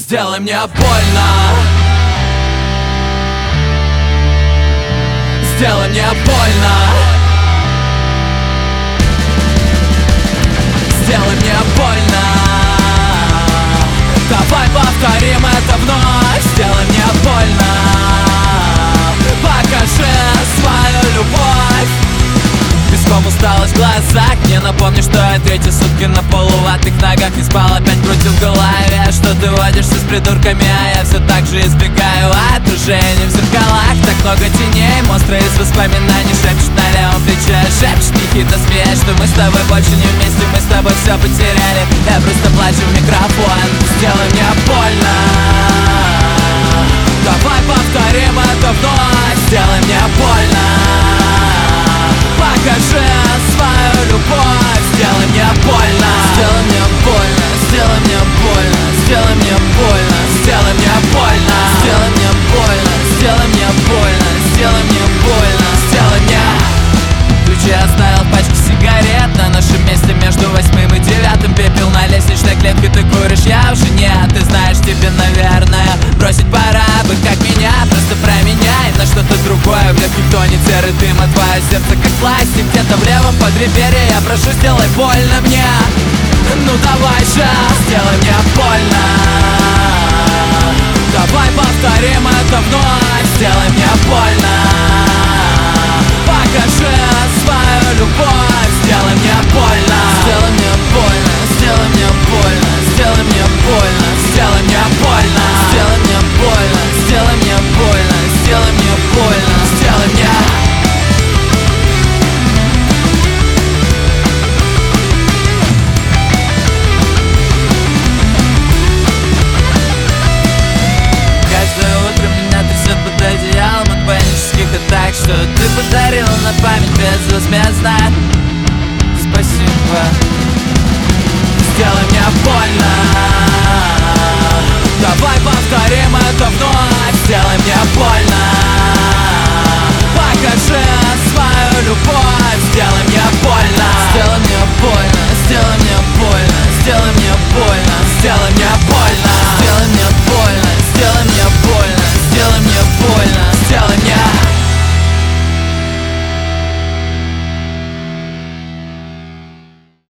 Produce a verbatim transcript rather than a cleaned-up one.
Сделай мне больно. Сделай мне больно. Сделай мне больно. Давай повторим это вновь. Сделай мне больно. Покажи свою любовь. Песком усталость в глазах. Мне напомни, что я третьи сутки на полуватых ногах. Не спал, опять крутил в голове, что ты водишься с придурками, а я все так же избегаю отражений в зеркалах. Так много теней, монстры из воспоминаний шепчут на левом плече. Шепчет нехидно смеясь, что мы с тобой больше не вместе, мы с тобой все потеряли. Я просто плачу в микрофон. Сделай мне больно. Давай повторим это вновь. Сделай мне больно. Покажи свою любовь. Сделай мне больно. Сделай мне больно. Сделай мне больно. Сделай мне больно. Сделай мне больно. Сделай мне больно. Сделай мне больно. Сделай мне больно. Сделай мне. Ключи оставил в пачке сигарет на нашем месте между восьмым и девятым. Пепел на лестничной клетке, ты куришь, я уже нет. Ты знаешь, тебе, наверное, бросить пора бы, как меня. Просто променяй на что-то другое. В легких тонет серый дым, а твое сердце как пластик. Где-то в левом подреберье я прошу, сделай больно мне. Ну давай же, сделай мне больно.